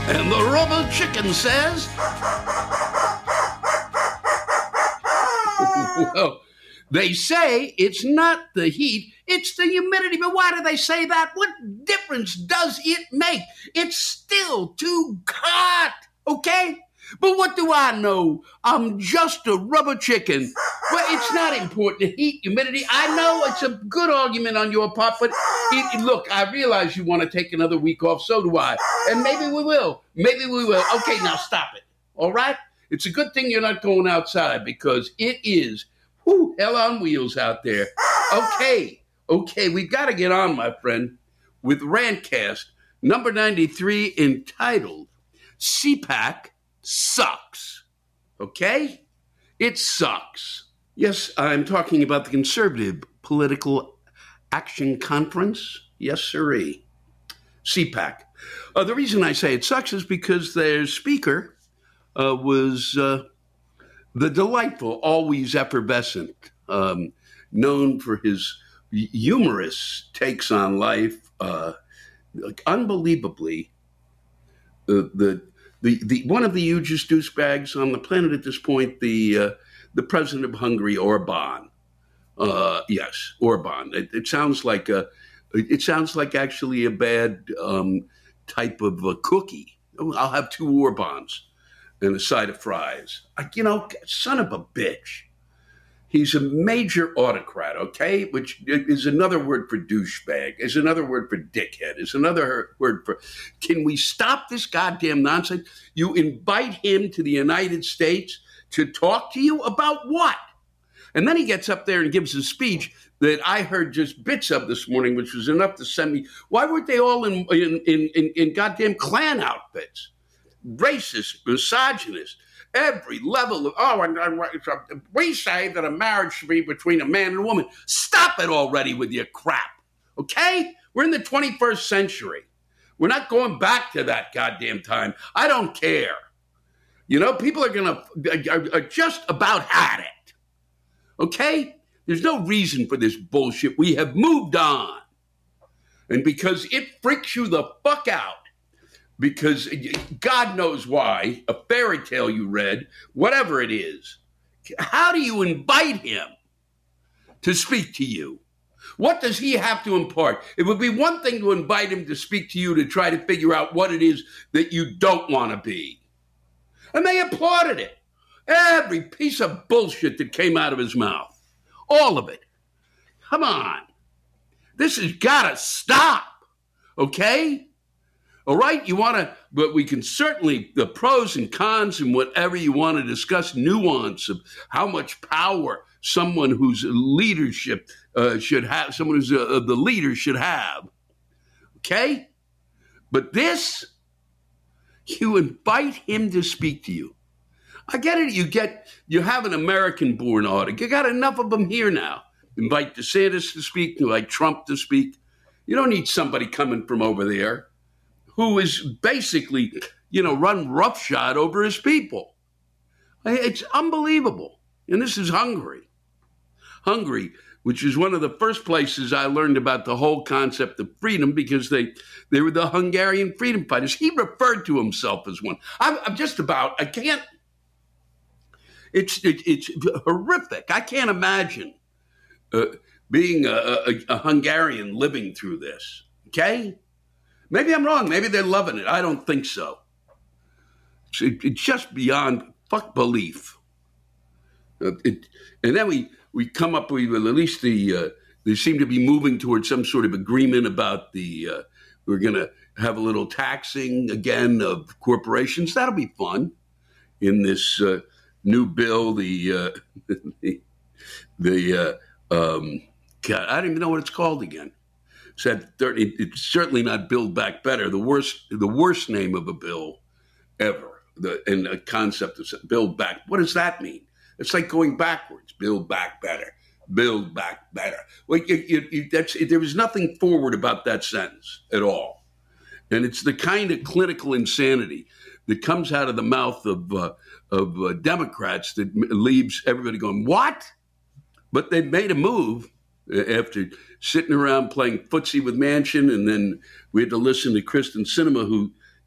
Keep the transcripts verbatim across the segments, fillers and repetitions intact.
And the rubber chicken says, well, they say it's not the heat, it's the humidity. But why do they say that? What difference does it make? It's still too hot, okay? But what do I know? I'm just a rubber chicken. Well, it's not important. The heat, humidity. I know it's a good argument on your part, but it, it, look, I realize you want to take another week off. So do I. And maybe we will. Maybe we will. Okay, now stop it. All right? It's a good thing you're not going outside because it is, whew, hell on wheels out there. Okay. Okay, we've got to get on, my friend, with Rantcast number ninety-three entitled C PAC Sucks. Okay? It sucks. Yes, I'm talking about the Conservative Political Action Conference. Yes, sirree. C PAC. Uh, the reason I say it sucks is because their speaker uh, was uh, the delightful, always effervescent, um, known for his humorous takes on life, uh, like unbelievably, uh, the the the one of the hugest douchebags on the planet at this point, the uh, the president of Hungary, Orban. Uh, yes, Orban. It, it sounds like a, it sounds like actually a bad um, type of a cookie. I'll have two Orbans and a side of fries. I, you know, son of a bitch. He's a major autocrat, okay? Which is another word for douchebag, is another word for dickhead, is another word for, can we stop this goddamn nonsense? You invite him to the United States to talk to you about what? And then he gets up there and gives a speech that I heard just bits of this morning, which was enough to send me, why weren't they all in in in, in goddamn Klan outfits? Racist, misogynist. Every level of, oh, and, and we say that a marriage should be between a man and a woman. Stop it already with your crap, okay? We're in the twenty-first century. We're not going back to that goddamn time. I don't care. You know, people are going to, are, are just about had it, okay? There's no reason for this bullshit. We have moved on. And because it freaks you the fuck out, because God knows why, a fairy tale you read, whatever it is, how do you invite him to speak to you? What does he have to impart? It would be one thing to invite him to speak to you to try to figure out what it is that you don't want to be. And they applauded it. Every piece of bullshit that came out of his mouth. All of it. Come on. This has got to stop. Okay? All right, you want to, but we can certainly, the pros and cons and whatever you want to discuss, nuance of how much power someone whose leadership uh, should have, someone who's uh, the leader should have. Okay? But this, you invite him to speak to you. I get it. You get, you have an American-born audience. You got enough of them here now. Invite DeSantis to speak, invite Trump to speak. You don't need somebody coming from over there who is basically, you know, run roughshod over his people. It's unbelievable. And this is Hungary. Hungary, which is one of the first places I learned about the whole concept of freedom because they, they were the Hungarian freedom fighters. He referred to himself as one. I'm, I'm just about, I can't, it's, it, it's horrific. I can't imagine uh, being a, a, a Hungarian living through this, okay? Maybe I'm wrong. Maybe they're loving it. I don't think so. It's, it, it's just beyond fuck belief. Uh, it, and then we, we come up with at least the, uh, they seem to be moving towards some sort of agreement about the, uh, we're going to have a little taxing again of corporations. That'll be fun in this uh, new bill. The, uh, the, the uh, um, God, I don't even know what it's called again. Said thirty, it's certainly not Build Back Better. The worst, the worst name of a bill ever. The and a concept of Build Back. What does that mean? It's like going backwards. Build back better. Build back better. Well, you, you, you, that's there was nothing forward about that sentence at all, and it's the kind of clinical insanity that comes out of the mouth of uh, of uh, Democrats that leaves everybody going, "What?" But they've made a move after sitting around playing footsie with Manchin, and then we had to listen to Kristen Sinema, who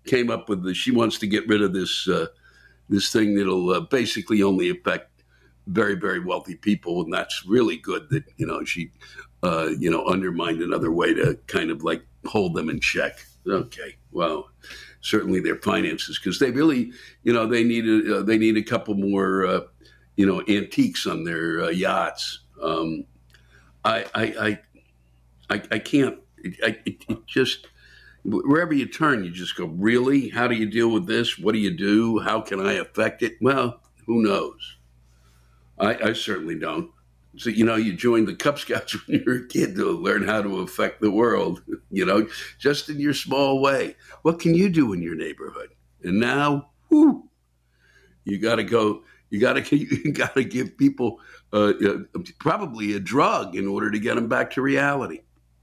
came up with the, she wants to get rid of this uh, this thing that'll uh, basically only affect very, very wealthy people. And that's really good that, you know, she, uh, you know, undermined another way to kind of like hold them in check. Okay, well, certainly their finances, because they really, you know, they need a, uh, they need a couple more, uh, you know, antiques on their uh, yachts. Um, I, I, I, I, I can't, I, it, it just, wherever you turn, you just go, really? How do you deal with this? What do you do? How can I affect it? Well, who knows? I, I certainly don't. So, you know, you joined the Cub Scouts when you were a kid to learn how to affect the world, you know, just in your small way. What can you do in your neighborhood? And now, whoo, you got to go, you got to you got to give people uh, uh, probably a drug in order to get them back to reality.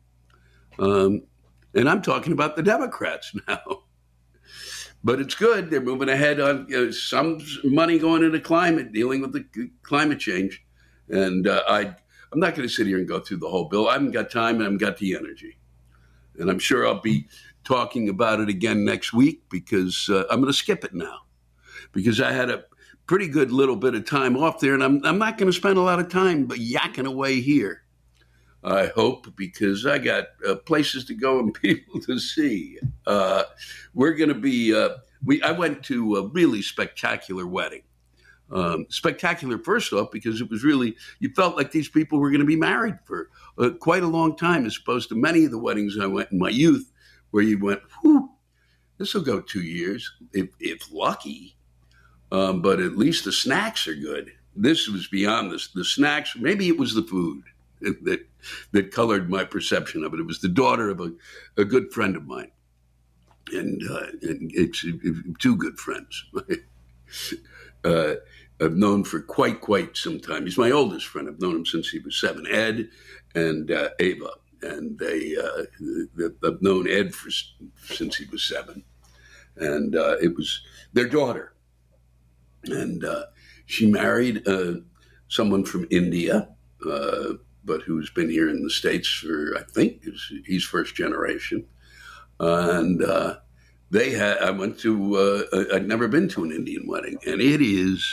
Um, and I'm talking about the Democrats now. But it's good. They're moving ahead on uh, some money going into climate, dealing with the c- climate change. And uh, I, I'm not going to sit here and go through the whole bill. I haven't got time and I haven't got the energy. And I'm sure I'll be talking about it again next week because uh, I'm going to skip it now. Because I had a pretty good little bit of time off there. And I'm, I'm not going to spend a lot of time but yakking away here. I hope, because I got uh, places to go and people to see. Uh, we're going to be, uh, we. I went to a really spectacular wedding. Um, spectacular, first off, because it was really, you felt like these people were going to be married for uh, quite a long time, as opposed to many of the weddings I went in my youth, where you went, whew, this will go two years, if, if lucky. Um, but at least the snacks are good. This was beyond this. The snacks, maybe it was the food that that colored my perception of it. It was the daughter of a, a good friend of mine, and, uh, and it's, it's two good friends. uh, I've known for quite quite some time. He's my oldest friend. I've known him since he was seven. Ed and uh, Ava, and they uh, I've known Ed for, since he was seven, and uh, it was their daughter, and uh, she married uh, someone from India. Uh, but who's been here in the States for, I think, he's first generation. Uh, and uh, they had, I went to, uh, I'd never been to an Indian wedding, and it is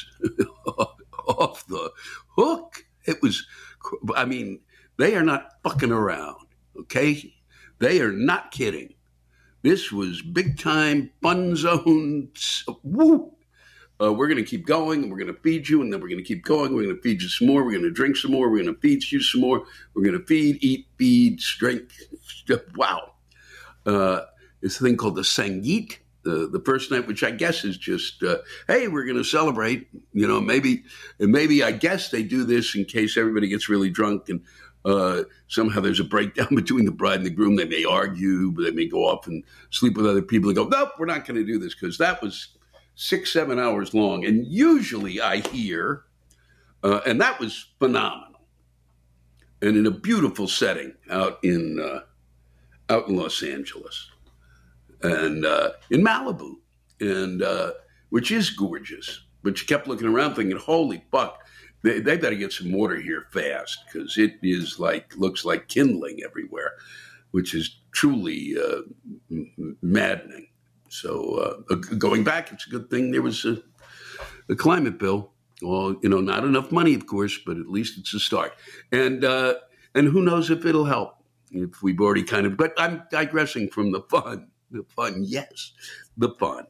off the hook. It was, I mean, they are not fucking around, okay? They are not kidding. This was big time, fun zone, woo. Uh, we're going to keep going, and we're going to feed you, and then we're going to keep going. We're going to feed you some more. We're going to drink some more. We're going to feed you some more. We're going to feed, eat, feed, drink. Wow. Uh, it's a thing called the Sangeet, the, the first night, which I guess is just, uh, hey, we're going to celebrate. You know, maybe, and maybe I guess they do this in case everybody gets really drunk and uh, somehow there's a breakdown between the bride and the groom. They may argue, but they may go off and sleep with other people and go, nope, we're not going to do this, because that was six, seven hours long. And usually I hear, uh, and that was phenomenal, and in a beautiful setting out in uh, out in Los Angeles and uh, in Malibu, and uh, which is gorgeous. But you kept looking around thinking, holy fuck, they, they better get some water here fast, because it is like, looks like kindling everywhere, which is truly uh, m- maddening. So uh, going back, it's a good thing there was a, a climate bill. Well, you know, not enough money, of course, but at least it's a start. And uh, and who knows if it'll help, if we've already kind of, but I'm digressing from the fun. The fun, yes, the fun.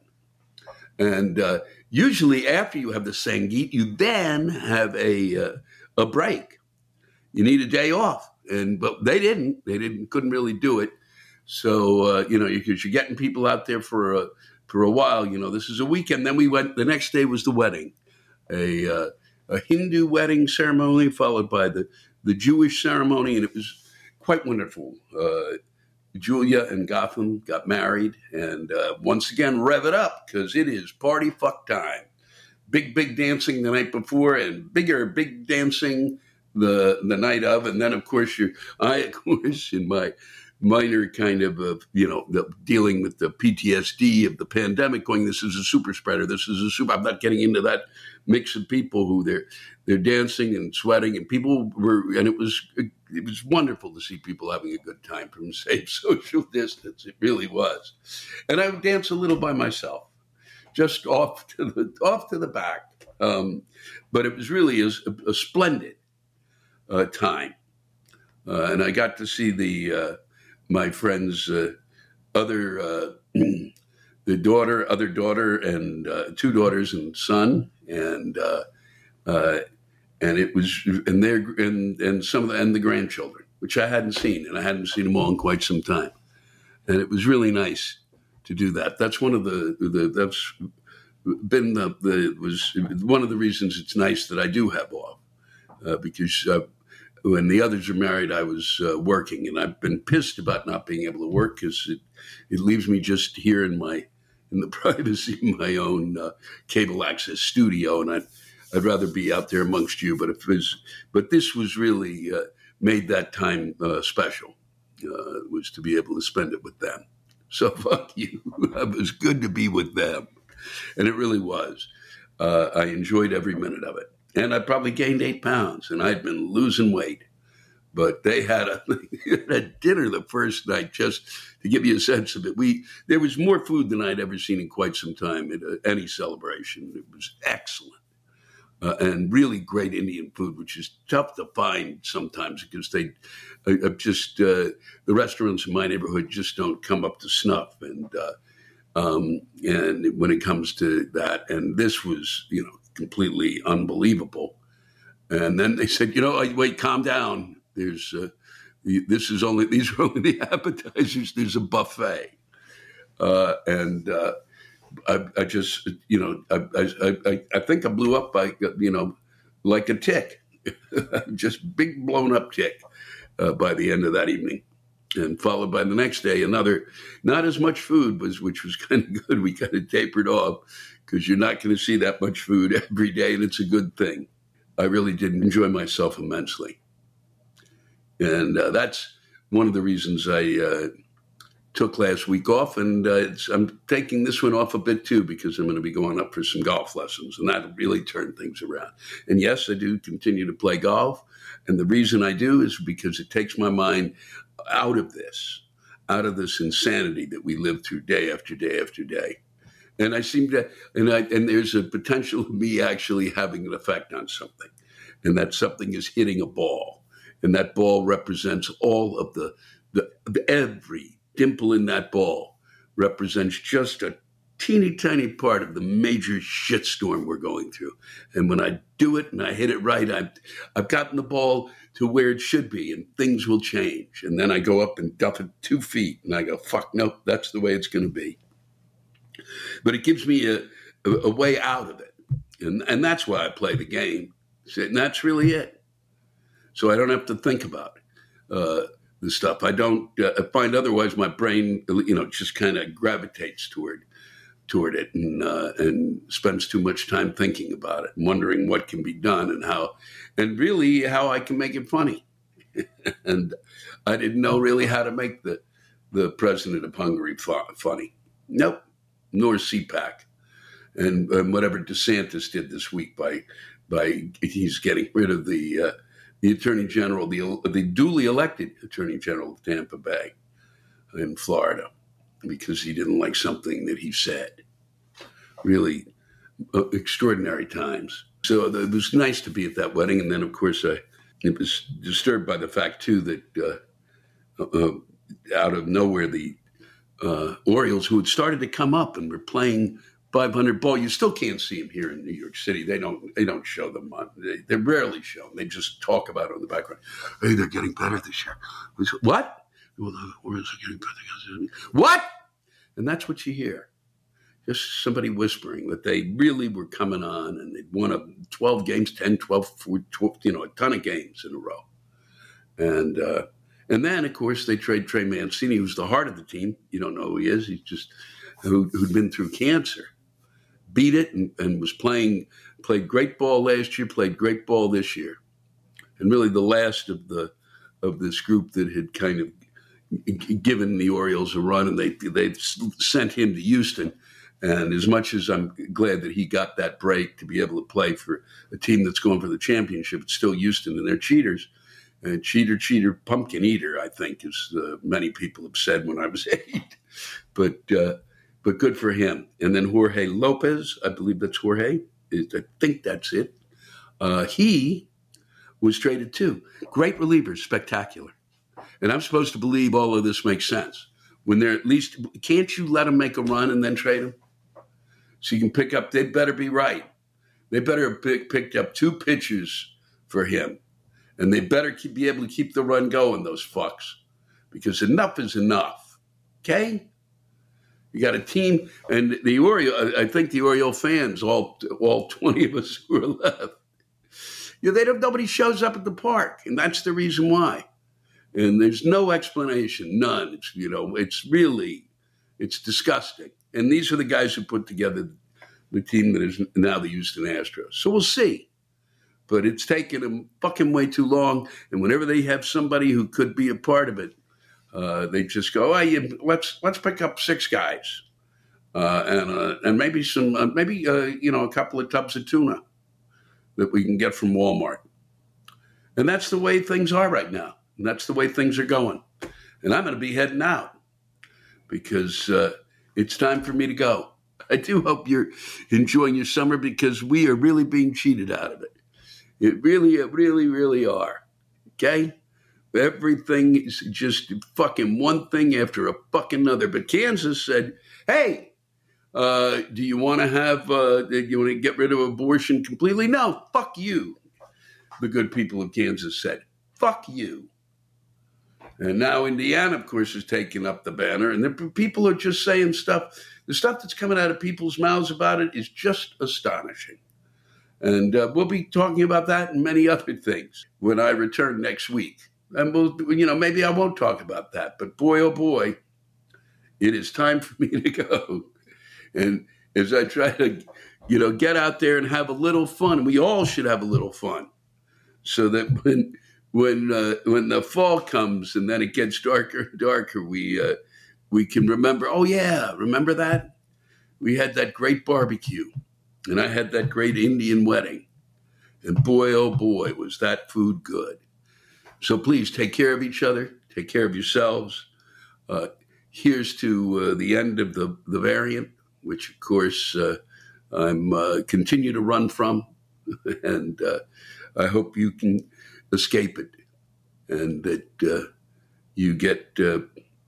And uh, usually after you have the Sangeet, you then have a uh, a break. You need a day off. And but they didn't. They didn't. Couldn't really do it. So, uh, you know, because you're getting people out there for a, for a while, you know, this is a weekend. Then we went, the next day was the wedding, a uh, a Hindu wedding ceremony followed by the, the Jewish ceremony. And it was quite wonderful. Uh, Julia and Gotham got married, and uh, once again, rev it up, because it is party fuck time. Big, big dancing the night before, and bigger, big dancing the the night of. And then, of course, you I, of course, in my minor kind of, uh, you know, the, dealing with the P T S D of the pandemic, going, this is a super spreader. This is a super, I'm not getting into that mix of people who they're, they're dancing and sweating, and people were, and it was, it was wonderful to see people having a good time from safe social distance. It really was. And I would dance a little by myself, just off to the, off to the back. Um, but it was really a, a splendid uh, time. Uh, and I got to see the, uh, my friend's uh, other, uh, the daughter, other daughter, and uh, two daughters and son, and uh, uh, and it was, and their, and and some of the, and the grandchildren, which I hadn't seen, and I hadn't seen them all in quite some time, and it was really nice to do that. That's one of the, the that's been the, the was one of the reasons it's nice that I do have off, uh, because. Uh, When the others are married, I was uh, working, and I've been pissed about not being able to work because it, it leaves me just here in my in the privacy of my own uh, cable access studio, and I'd I'd rather be out there amongst you. But if it was, but this was really uh, made that time uh, special. Uh, was to be able to spend it with them. So fuck you. It was good to be with them, and it really was. Uh, I enjoyed every minute of it. And I probably gained eight pounds, and I'd been losing weight. But they had a, a dinner the first night, just to give you a sense of it. We there was more food than I'd ever seen in quite some time at uh, any celebration. It was excellent, uh, and really great Indian food, which is tough to find sometimes because they uh, just uh, the restaurants in my neighborhood just don't come up to snuff. And uh, um, and when it comes to that, and this was, you know, completely unbelievable. And then they said, you know, wait, calm down. There's, uh, this is only, these are only the appetizers. There's a buffet. Uh, and uh, I, I just, you know, I, I, I, I think I blew up by, you know, like a tick, just big blown up tick uh, by the end of that evening. And followed by the next day, another, not as much food, was, which was kind of good. We kind of tapered off because you're not going to see that much food every day, and it's a good thing. I really did enjoy myself immensely. And uh, that's one of the reasons I uh, took last week off, and uh, it's, I'm taking this one off a bit too because I'm going to be going up for some golf lessons, and that'll really turn things around. And yes, I do continue to play golf, and the reason I do is because it takes my mind out of this, out of this insanity that we live through day after day after day. And I seem to, and I, and there's a potential of me actually having an effect on something, and that something is hitting a ball, and that ball represents all of the, the, the every dimple in that ball represents just a teeny tiny part of the major shitstorm we're going through. And when I do it and I hit it right, I've, I've gotten the ball to where it should be, and things will change. And then I go up and duff it two feet, and I go, fuck, nope, that's the way it's going to be. But it gives me a, a, a way out of it. And, and that's why I play the game. And that's really it. So I don't have to think about uh, the stuff. I don't uh, I find otherwise my brain, you know, just kind of gravitates toward toward it and uh, and spends too much time thinking about it and wondering what can be done and how, and really how I can make it funny. And I didn't know really how to make the the president of Hungary fu- funny. Nope, nor C PAC. And, and whatever DeSantis did this week by by he's getting rid of the uh, the attorney general, the the duly elected attorney general of Tampa Bay in Florida, because he didn't like something that he said. Really uh, extraordinary times. So it was nice to be at that wedding. And then, of course, I it was disturbed by the fact, too, that uh, uh, out of nowhere, the uh, Orioles, who had started to come up and were playing five hundred ball, you still can't see them here in New York City. They don't they don't show them on. They, they're rarely shown. They just talk about it in the background. Hey, they're getting better this year. What? Well, the Orioles are getting better. What? And that's what you hear. Just somebody whispering that they really were coming on, and they'd won a twelve games, ten, twelve, four, twelve, you know, a ton of games in a row. And uh, and then, of course, they trade Trey Mancini, who's the heart of the team. You don't know who he is. He's just who, who'd been through cancer, beat it, and, and was playing, played great ball last year, played great ball this year. And really the last of the of this group that had kind of given the Orioles a run, and they they sent him to Houston. And as much as I'm glad that he got that break to be able to play for a team that's going for the championship, it's still Houston, and they're cheaters. And cheater, cheater, pumpkin eater, I think, as uh, many people have said when I was eight. But uh, but good for him. And then Jorge Lopez, I believe that's Jorge. I think that's it. Uh, he was traded too. Great reliever, spectacular. And I'm supposed to believe all of this makes sense. When they're at least, can't you let them make a run and then trade them? So you can pick up, they better be right. They better have pick, picked up two pitchers for him. And they better keep, be able to keep the run going, those fucks. Because enough is enough. Okay? You got a team, and the Oriole, I think the Oriole fans, all all twenty of us who are left, you know, they don't, nobody shows up at the park. And that's the reason why. And there's no explanation, none. It's, you know, it's really, it's disgusting. And these are the guys who put together the team that is now the Houston Astros. So we'll see. But it's taken them fucking way too long. And whenever they have somebody who could be a part of it, uh, they just go, oh, yeah, let's let's pick up six guys, uh, and uh, and maybe some, uh, maybe uh, you know, a couple of tubs of tuna that we can get from Walmart. And that's the way things are right now. And that's the way things are going. And I'm going to be heading out because uh, it's time for me to go. I do hope you're enjoying your summer because we are really being cheated out of it. It really, it really, really are. Okay? Everything is just fucking one thing after a fucking another. But Kansas said, hey, uh, do you want to have, uh, do you want to get rid of abortion completely? No, fuck you. The good people of Kansas said, fuck you. And now Indiana, of course, is taking up the banner. And the people are just saying stuff. The stuff that's coming out of people's mouths about it is just astonishing. And uh, we'll be talking about that and many other things when I return next week. And we'll, you know, maybe I won't talk about that. But boy, oh boy, it is time for me to go. And as I try to, you know, get out there and have a little fun, we all should have a little fun. So that when when uh, when the fall comes and then it gets darker and darker, we uh, we can remember, oh, yeah, remember that? We had that great barbecue. And I had that great Indian wedding. And boy, oh boy, was that food good. So please take care of each other. Take care of yourselves. Uh, here's to uh, the end of the, the variant, which, of course, uh, I'm uh, continue to run from. And uh, I hope you can escape it and that uh, you get uh,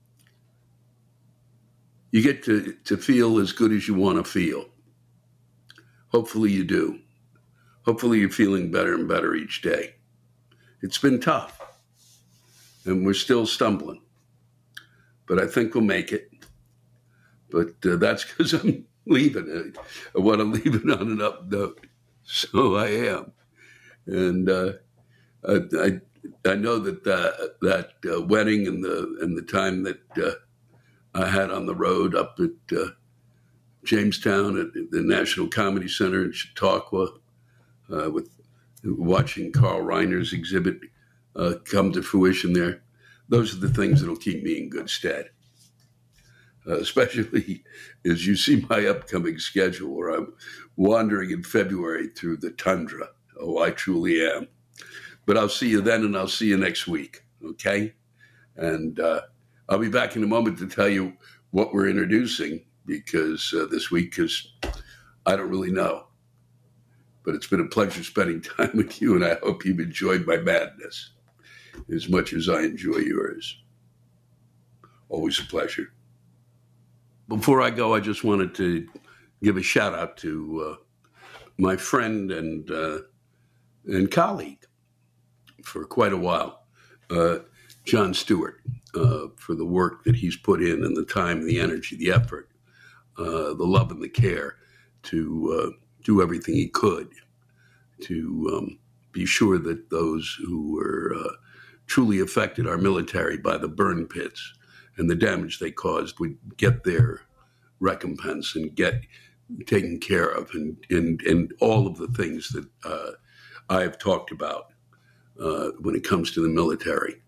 you get to, to feel as good as you want to feel. Hopefully you do. Hopefully you're feeling better and better each day. It's been tough, and we're still stumbling, but I think we'll make it. But uh, that's because I'm leaving. I, I want to leave it on an up note, so I am. And uh, I, I I know that uh, that uh, wedding and the and the time that uh, I had on the road up at uh, Jamestown at the National Comedy Center in Chautauqua, uh, with watching Carl Reiner's exhibit uh, come to fruition there. Those are the things that'll keep me in good stead, uh, especially as you see my upcoming schedule where I'm wandering in February through the tundra. Oh, I truly am. But I'll see you then, and I'll see you next week, okay? And uh, I'll be back in a moment to tell you what we're introducing, because uh, this week, because I don't really know. But it's been a pleasure spending time with you, and I hope you've enjoyed my madness as much as I enjoy yours. Always a pleasure. Before I go, I just wanted to give a shout out to uh, my friend and uh, and colleague for quite a while, uh, John Stewart, uh, for the work that he's put in and the time, the energy, the effort, uh, the love and the care to uh, do everything he could to um, be sure that those who were uh, truly affected, our military, by the burn pits and the damage they caused would get their recompense and get taken care of, and, and, and all of the things that uh, I have talked about uh, when it comes to the military.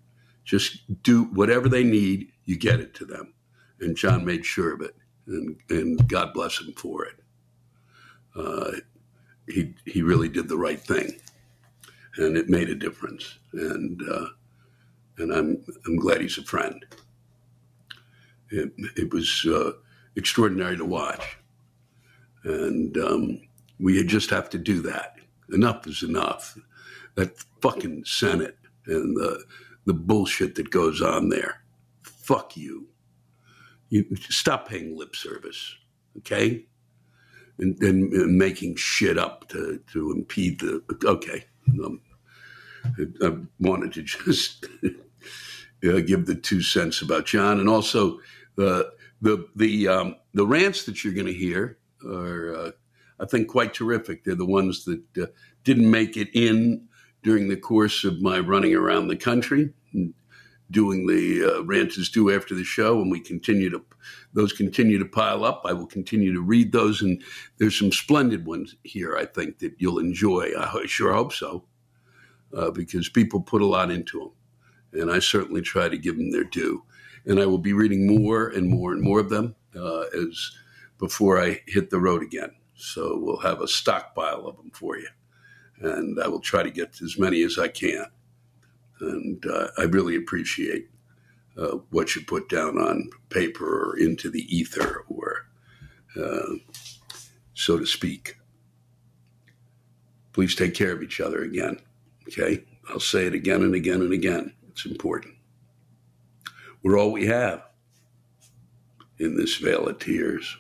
Just do whatever they need, you get it to them. And John made sure of it, and, and God bless him for it. Uh, he he really did the right thing, and it made a difference. And uh, and I'm I'm glad he's a friend. It, it was uh, extraordinary to watch, and um, we just have to do that. Enough is enough. That fucking Senate and the the bullshit that goes on there. Fuck you. You stop paying lip service, okay? And, and, and making shit up to, to impede the, okay. Um, I, I wanted to just uh, give the two cents about John. And also the, the, the, um, the rants that you're going to hear are, uh, I think, quite terrific. They're the ones that uh, didn't make it in during the course of my running around the country, doing the uh, rant is due after the show, and we continue to, those continue to pile up. I will continue to read those, and there's some splendid ones here, I think, that you'll enjoy. I sure hope so, uh, because people put a lot into them, and I certainly try to give them their due. And I will be reading more and more and more of them uh, as before I hit the road again. So we'll have a stockpile of them for you, and I will try to get as many as I can. And uh, I really appreciate uh, what you put down on paper or into the ether, or uh, so to speak. Please take care of each other again, okay? I'll say it again and again and again. It's important. We're all we have in this vale of tears.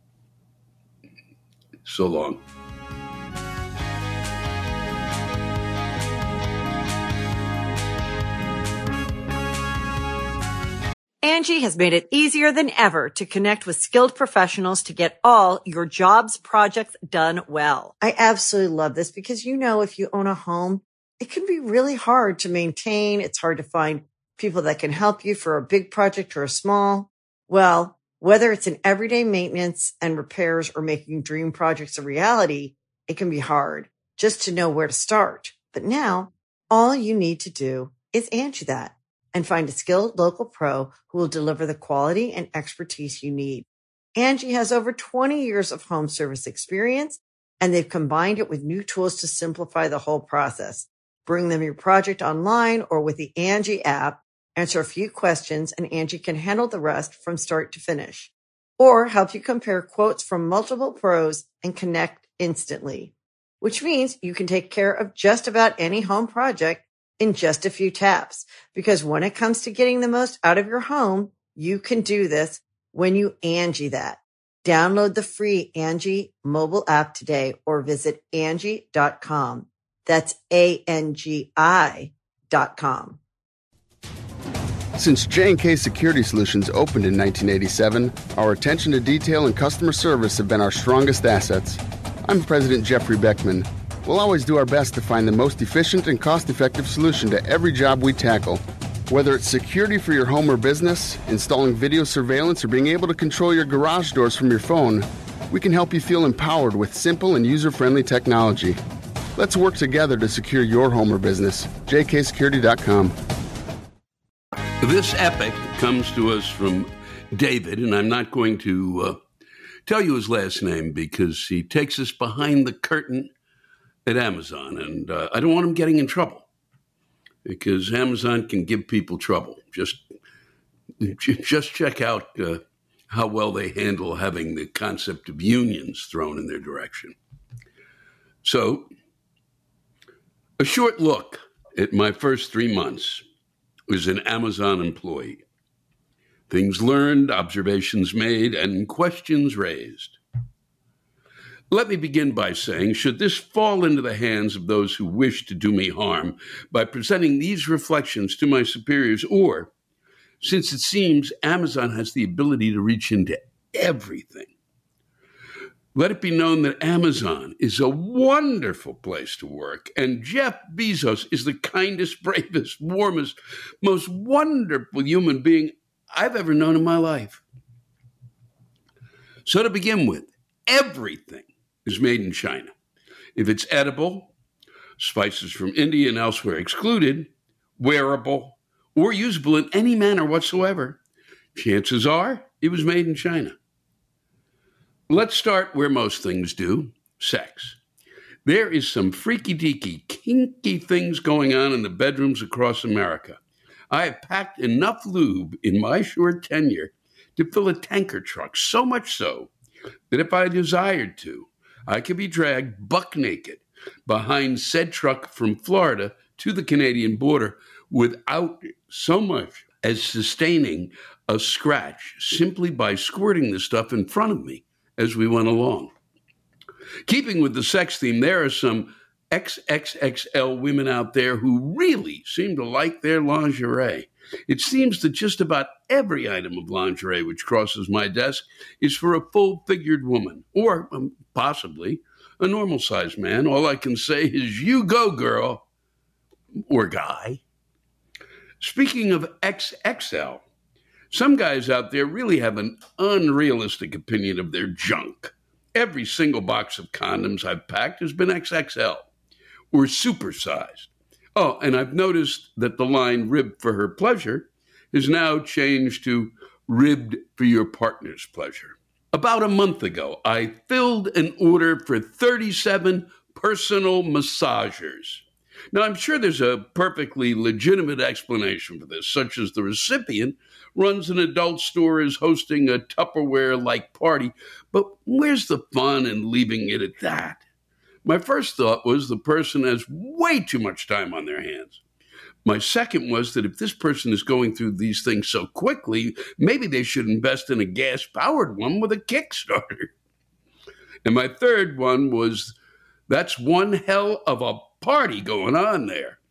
So long. Angie has made it easier than ever to connect with skilled professionals to get all your jobs projects done well. I absolutely love this because, you know, if you own a home, it can be really hard to maintain. It's hard to find people that can help you for a big project or a small. Well, whether it's in everyday maintenance and repairs or making dream projects a reality, it can be hard just to know where to start. But now all you need to do is Angie that and find a skilled local pro who will deliver the quality and expertise you need. Angie has over twenty years of home service experience, and they've combined it with new tools to simplify the whole process. Bring them your project online or with the Angie app, answer a few questions, and Angie can handle the rest from start to finish. Or help you compare quotes from multiple pros and connect instantly, which means you can take care of just about any home project in just a few taps. Because when it comes to getting the most out of your home, you can do this when you Angie that. Download the free Angie mobile app today or visit Angie dot com. That's A N G I dot com. Since J and K Security Solutions opened in nineteen eighty-seven, our attention to detail and customer service have been our strongest assets. I'm President Jeffrey Beckman. We'll always do our best to find the most efficient and cost-effective solution to every job we tackle. Whether it's security for your home or business, installing video surveillance, or being able to control your garage doors from your phone, we can help you feel empowered with simple and user-friendly technology. Let's work together to secure your home or business. J K security dot com. This epic comes to us from David, and I'm not going to uh, tell you his last name because he takes us behind the curtain at Amazon, and uh, I don't want him getting in trouble because Amazon can give people trouble. Just, just check out uh, how well they handle having the concept of unions thrown in their direction. So, a short look at my first three months as an Amazon employee. Things learned, observations made, and questions raised. Let me begin by saying, should this fall into the hands of those who wish to do me harm by presenting these reflections to my superiors, or since it seems Amazon has the ability to reach into everything, let it be known that Amazon is a wonderful place to work, and Jeff Bezos is the kindest, bravest, warmest, most wonderful human being I've ever known in my life. So to begin with, everything is made in China. If it's edible, spices from India and elsewhere excluded, wearable, or usable in any manner whatsoever, chances are it was made in China. Let's start where most things do, sex. There is some freaky-deaky, kinky things going on in the bedrooms across America. I have packed enough lube in my short tenure to fill a tanker truck, so much so that if I desired to, I could be dragged buck naked behind said truck from Florida to the Canadian border without so much as sustaining a scratch simply by squirting the stuff in front of me as we went along. Keeping with the sex theme, there are some X X X L women out there who really seem to like their lingerie. It seems that just about every item of lingerie which crosses my desk is for a full-figured woman, or um, possibly a normal-sized man. All I can say is, you go, girl, or guy. Speaking of X X L, some guys out there really have an unrealistic opinion of their junk. Every single box of condoms I've packed has been X X L or supersized. Oh, and I've noticed that the line ribbed for her pleasure is now changed to ribbed for your partner's pleasure. About a month ago, I filled an order for thirty-seven personal massagers. Now, I'm sure there's a perfectly legitimate explanation for this, such as the recipient runs an adult store, is hosting a Tupperware-like party, but where's the fun in leaving it at that? My first thought was the person has way too much time on their hands. My second was that if this person is going through these things so quickly, maybe they should invest in a gas-powered one with a Kickstarter. And my third one was, that's one hell of a party going on there.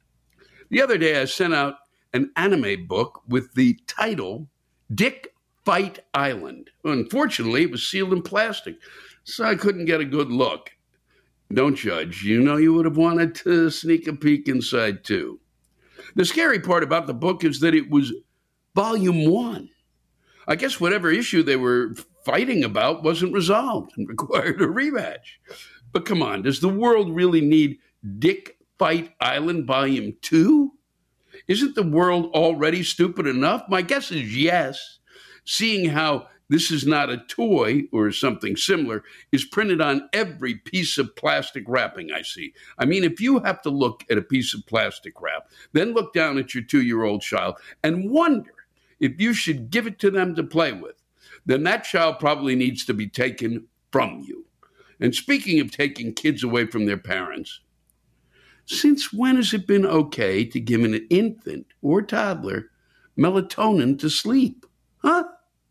The other day, I sent out an anime book with the title Dick Fight Island. Unfortunately, it was sealed in plastic, so I couldn't get a good look. Don't judge. You know you would have wanted to sneak a peek inside, too. The scary part about the book is that it was volume one. I guess whatever issue they were fighting about wasn't resolved and required a rematch. But come on, does the world really need Dick Fight Island Volume two? Isn't the world already stupid enough? My guess is yes, seeing how this is not a toy or something similar is printed on every piece of plastic wrapping I see. I mean, if you have to look at a piece of plastic wrap, then look down at your two-year-old child and wonder if you should give it to them to play with, then that child probably needs to be taken from you. And speaking of taking kids away from their parents, since when has it been okay to give an infant or toddler melatonin to sleep? Huh?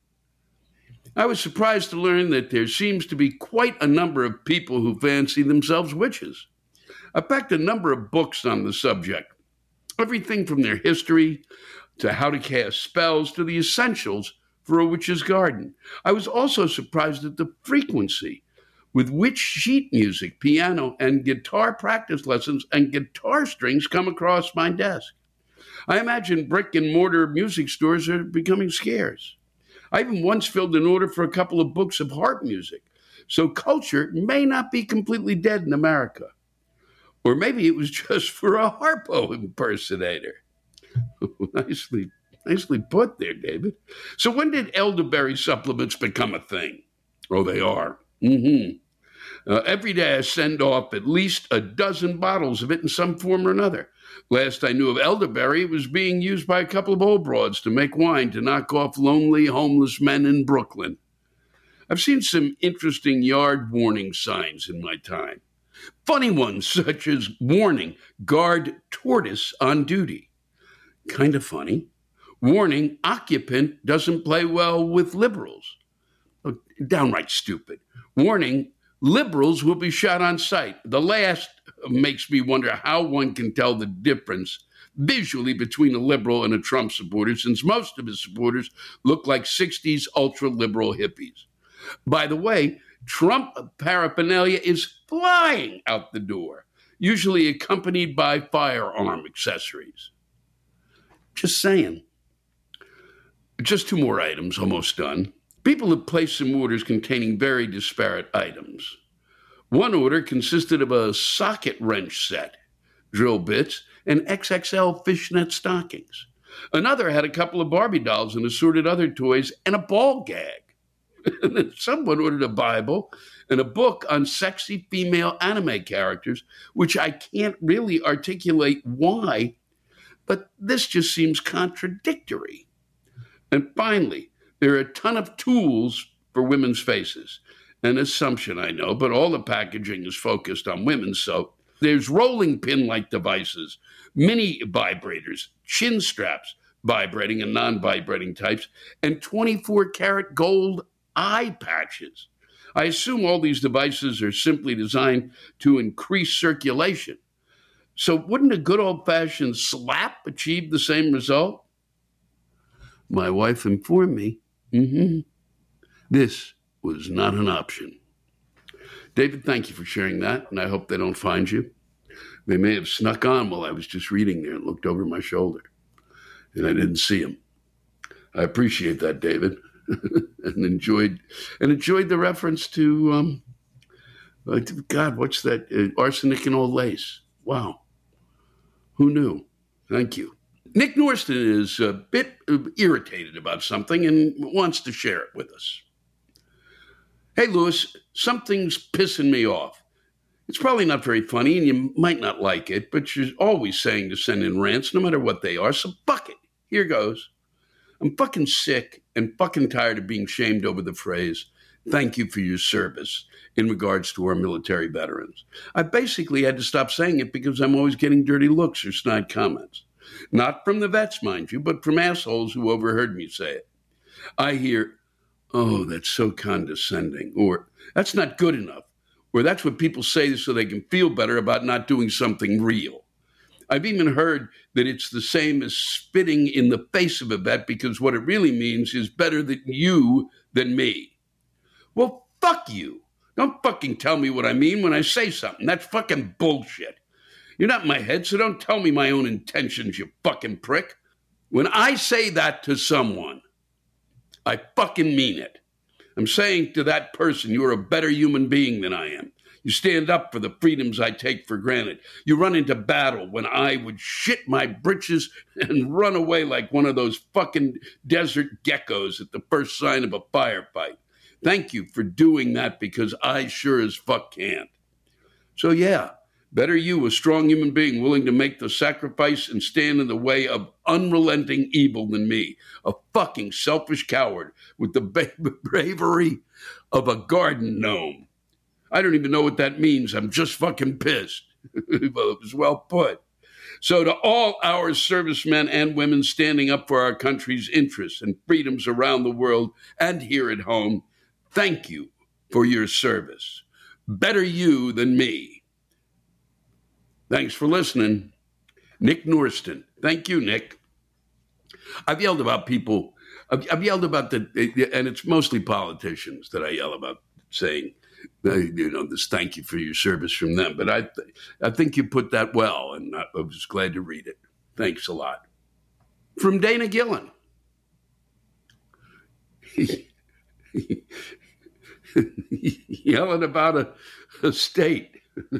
I was surprised to learn that there seems to be quite a number of people who fancy themselves witches. I packed a number of books on the subject, everything from their history to how to cast spells to the essentials for a witch's garden. I was also surprised at the frequency with which sheet music, piano, and guitar practice lessons and guitar strings come across my desk. I imagine brick and mortar music stores are becoming scarce. I even once filled an order for a couple of books of harp music, so culture may not be completely dead in America. Or maybe it was just for a harpo impersonator. nicely, nicely put there, David. So when did elderberry supplements become a thing? Oh, they are. Mm-hmm. Uh, every day I send off at least a dozen bottles of it in some form or another. Last I knew of elderberry, it was being used by a couple of old broads to make wine to knock off lonely, homeless men in Brooklyn. I've seen some interesting yard warning signs in my time. Funny ones, such as warning, guard tortoise on duty. Kind of funny. Warning, occupant doesn't play well with liberals. Oh, downright stupid. Warning, liberals will be shot on sight. The last makes me wonder how one can tell the difference visually between a liberal and a Trump supporter, since most of his supporters look like sixties ultra-liberal hippies. By the way, Trump paraphernalia is flying out the door, usually accompanied by firearm accessories. Just saying. Just two more items, almost done. People have placed some orders containing very disparate items. One order consisted of a socket wrench set, drill bits, and X X L fishnet stockings. Another had a couple of Barbie dolls and assorted other toys and a ball gag. And then someone ordered a Bible and a book on sexy female anime characters, which I can't really articulate why, but this just seems contradictory. And finally, there are a ton of tools for women's faces. An assumption, I know, but all the packaging is focused on women, so there's rolling pin-like devices, mini vibrators, chin straps, vibrating and non-vibrating types, and twenty-four karat gold eye patches. I assume all these devices are simply designed to increase circulation. So wouldn't a good old-fashioned slap achieve the same result? My wife informed me, mm-hmm, this was not an option. David, thank you for sharing that, and I hope they don't find you. They may have snuck on while I was just reading there and looked over my shoulder, and I didn't see them. I appreciate that, David, and enjoyed and enjoyed the reference to, um, God, what's that? Uh, arsenic and old lace. Wow. Who knew? Thank you. Nick Norriston is a bit irritated about something and wants to share it with us. Hey, Lewis, something's pissing me off. It's probably not very funny and you might not like it, but you're always saying to send in rants no matter what they are, so fuck it. Here goes. I'm fucking sick and fucking tired of being shamed over the phrase, thank you for your service, in regards to our military veterans. I basically had to stop saying it because I'm always getting dirty looks or snide comments. Not from the vets, mind you, but from assholes who overheard me say it. I hear, oh, that's so condescending, or that's not good enough, or that's what people say so they can feel better about not doing something real. I've even heard that it's the same as spitting in the face of a vet because what it really means is better than you than me. Well, fuck you. Don't fucking tell me what I mean when I say something. That's fucking bullshit. You're not in my head, so don't tell me my own intentions, you fucking prick. When I say that to someone, I fucking mean it. I'm saying to that person, you're a better human being than I am. You stand up for the freedoms I take for granted. You run into battle when I would shit my britches and run away like one of those fucking desert geckos at the first sign of a firefight. Thank you for doing that because I sure as fuck can't. So yeah, better you, a strong human being willing to make the sacrifice and stand in the way of unrelenting evil than me, a fucking selfish coward with the ba- bravery of a garden gnome. I don't even know what that means. I'm just fucking pissed. It was well put. So to all our servicemen and women standing up for our country's interests and freedoms around the world and here at home, thank you for your service. Better you than me. Thanks for listening. Nick Norriston. Thank you, Nick. I've yelled about people. I've, I've yelled about the, and it's mostly politicians that I yell about saying, you know, this thank you for your service from them. But I, th- I think you put that well, and I, I was glad to read it. Thanks a lot. From Dana Gillen. Yelling about a, a state.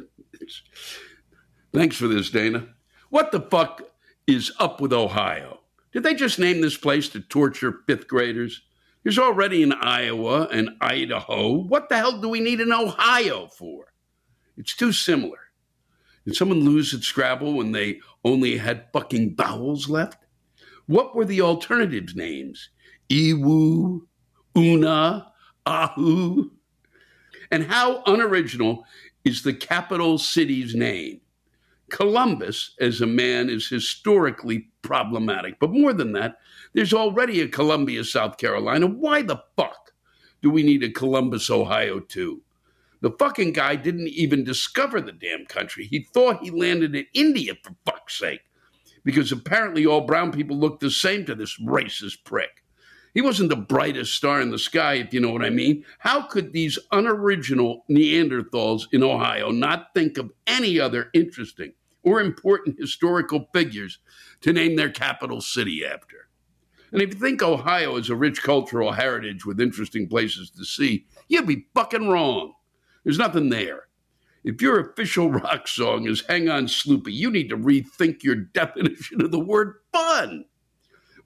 Thanks for this, Dana. What the fuck is up with Ohio? Did they just name this place to torture fifth graders? There's already an Iowa and Idaho. What the hell do we need an Ohio for? It's too similar. Did someone lose at Scrabble when they only had fucking vowels left? What were the alternative names? Iwu, Una, Ahu? And how unoriginal is the capital city's name? Columbus, as a man, is historically problematic. But more than that, there's already a Columbia, South Carolina. Why the fuck do we need a Columbus, Ohio, too? The fucking guy didn't even discover the damn country. He thought he landed in India, for fuck's sake, because apparently all brown people look the same to this racist prick. He wasn't the brightest star in the sky, if you know what I mean. How could these unoriginal Neanderthals in Ohio not think of any other interesting or important historical figures to name their capital city after? And if you think Ohio is a rich cultural heritage with interesting places to see, you'd be fucking wrong. There's nothing there. If your official rock song is Hang On Sloopy, you need to rethink your definition of the word fun.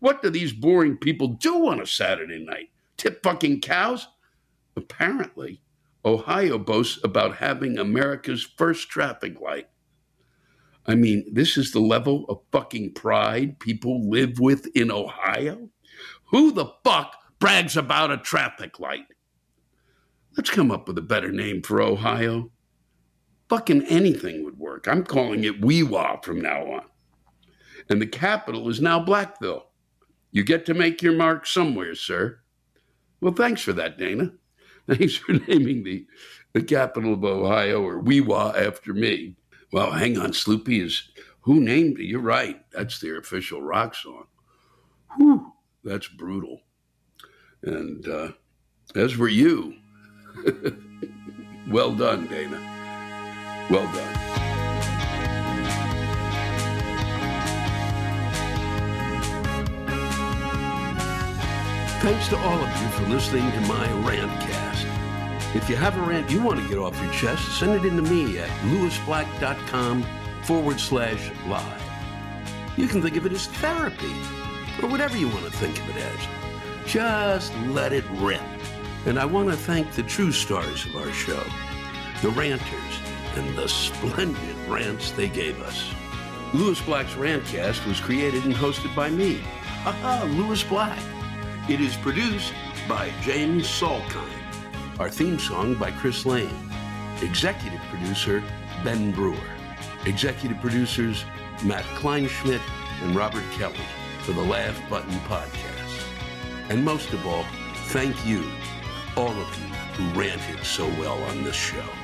What do these boring people do on a Saturday night? Tip fucking cows? Apparently, Ohio boasts about having America's first traffic light. I mean, this is the level of fucking pride people live with in Ohio? Who the fuck brags about a traffic light? Let's come up with a better name for Ohio. Fucking anything would work. I'm calling it W E W A from now on. And the capital is now Blackville. You get to make your mark somewhere, sir. Well, thanks for that, Dana. Thanks for naming the, the capital of Ohio, or W E W A, after me. Well, hang on, Sloopy, is who named it? You're right. That's their official rock song. Whew, that's brutal. And uh, as were you. Well done, Dana. Well done. Thanks to all of you for listening to my Rantcast. If you have a rant you want to get off your chest, send it in to me at lewisblack.com forward slash live. You can think of it as therapy, or whatever you want to think of it as. Just let it rip. And I want to thank the true stars of our show, the ranters, and the splendid rants they gave us. Lewis Black's Rantcast was created and hosted by me, aha, Lewis Black. It is produced by James Salkind. Our theme song by Chris Lane. Executive producer, Ben Brewer. Executive producers, Matt Kleinschmidt and Robert Kelly for the Laugh Button Podcast. And most of all, thank you, all of you who ranted so well on this show.